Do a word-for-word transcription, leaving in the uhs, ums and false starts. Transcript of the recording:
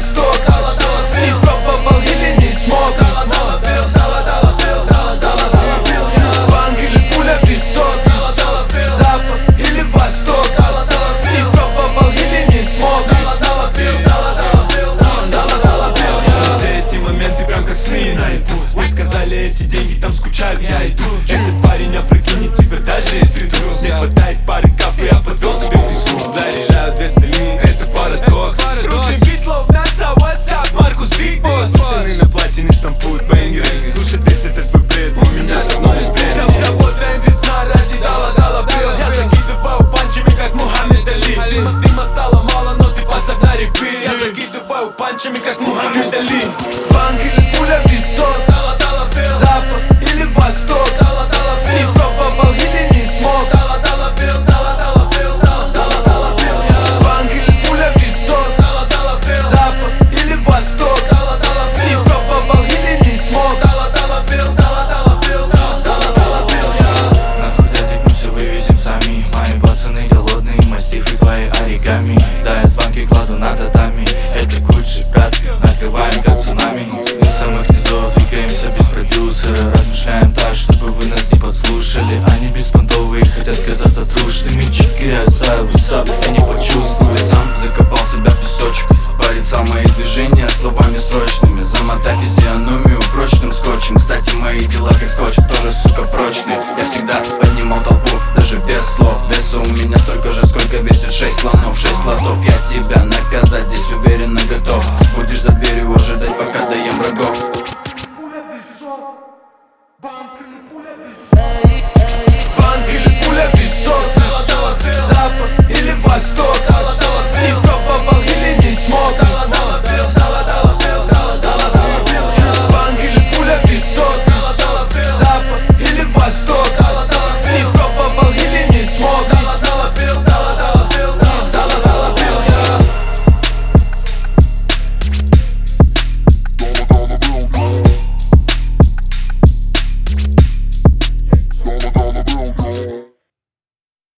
восток. Не пробовал или не смог. Банк или пуля в висок. Запад или восток. Не пробовал или не смог. Все эти моменты прям как сны наяву. Вы сказали, эти деньги там скучают, я иду. Этот парень опрокинет тебя даже если трус. Не хватает пары кап, я подвел тебе физку. Заряжаю две стали, это парадокс. Руки битлов, NASA, WhatsApp, Маркус Биг Босс. Цены на платине штампуют бэнгеры. Слушать весь этот твой бред, у меня давно нет времени. Работаем без сна ради дала-дала бил. Я закидываю панчами, как Мухаммед Али. Дыма, дыма стало мало, но ты поставь на репит. Я закидываю панчами, как Мухаммед Али. Банк или пуля в висок. Запад или восток. Не пробовал или не смог. Банк или пуля в висок. Запад или восток. Не пробовал или не смог. Нахуй дадик, мы все вывезем сами. Мои пацаны голодные, мастифы твои оригами. Да, я с банки кладу на татами. Это худший брат, накрываем как цунами. Мы с самых низов двигаемся без продюсера. Размышляем так, чтобы вы нас не подслушали. Они беспонтовые, хотят казаться трушными. Чекиряют стайл, высап, я не почувствую. Ты сам закопал себя в песочек. Порицал мои движения словами срочными. Замотай физиономию прочным скотчем. Кстати, мои дела как скотч, тоже, сука, прочные. Я всегда поднимал толпу, даже без слов. Веса у меня столько же, сколько весит шесть слонов. Шесть лотов, я тебя наказать здесь